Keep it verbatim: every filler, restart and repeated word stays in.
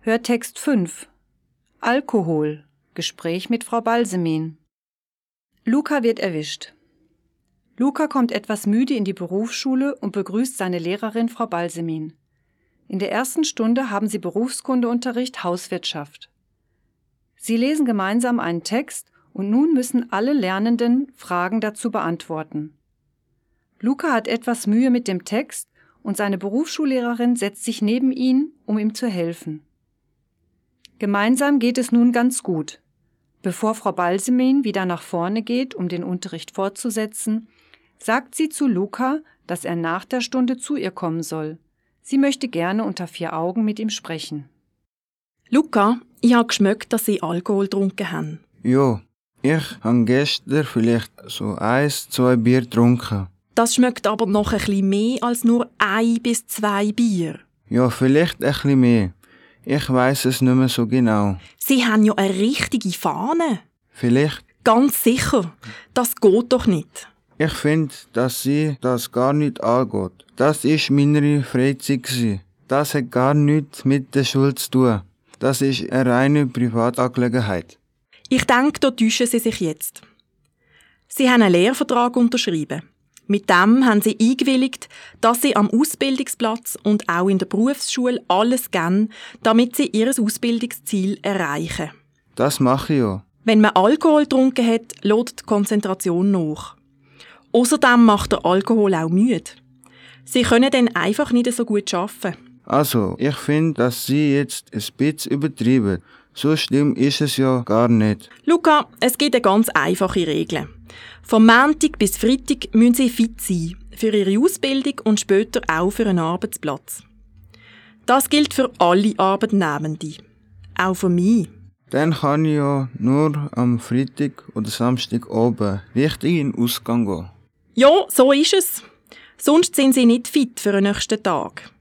Hörtext fünf. Alkohol. Gespräch mit Frau Balsemin. Luca wird erwischt. Luca kommt etwas müde in die Berufsschule und begrüßt seine Lehrerin Frau Balsemin. In der ersten Stunde haben sie Berufskundeunterricht Hauswirtschaft. Sie lesen gemeinsam einen Text und nun müssen alle Lernenden Fragen dazu beantworten. Luca hat etwas Mühe mit dem Text und seine Berufsschullehrerin setzt sich neben ihn, um ihm zu helfen. Gemeinsam geht es nun ganz gut. Bevor Frau Balsemin wieder nach vorne geht, um den Unterricht fortzusetzen, sagt sie zu Luca, dass er nach der Stunde zu ihr kommen soll. Sie möchte gerne unter vier Augen mit ihm sprechen. Luca, ich habe geschmeckt, dass Sie Alkohol getrunken haben. Ja, ich habe gestern vielleicht so eins, zwei Bier getrunken. Das schmeckt aber noch ein bisschen mehr als nur ein bis zwei Bier. Ja, vielleicht ein bisschen mehr. Ich weiss es nicht mehr so genau. Sie haben ja eine richtige Fahne. Vielleicht. Ganz sicher. Das geht doch nicht. Ich finde, dass sie das gar nicht angeht. Das war meine Freizeit. Das hat gar nichts mit der Schule zu tun. Das ist eine reine Privatangelegenheit. Ich denke, da täuschen Sie sich jetzt. Sie haben einen Lehrvertrag unterschrieben. Mit dem haben Sie eingewilligt, dass Sie am Ausbildungsplatz und auch in der Berufsschule alles geben, damit Sie Ihr Ausbildungsziel erreichen. Das mache ich ja. Wenn man Alkohol getrunken hat, lässt die Konzentration nach. Außerdem macht der Alkohol auch müde. Sie können dann einfach nicht so gut arbeiten. Also, ich finde, dass Sie jetzt ein bisschen übertrieben. So schlimm ist es ja gar nicht. Luca, es gibt eine ganz einfache Regel. Vom Montag bis Freitag müssen Sie fit sein. Für Ihre Ausbildung und später auch für einen Arbeitsplatz. Das gilt für alle Arbeitnehmenden. Auch für mich. Dann kann ich ja nur am Freitag oder Samstag oben richtig in den Ausgang gehen. Ja, so ist es. Sonst sind Sie nicht fit für den nächsten Tag.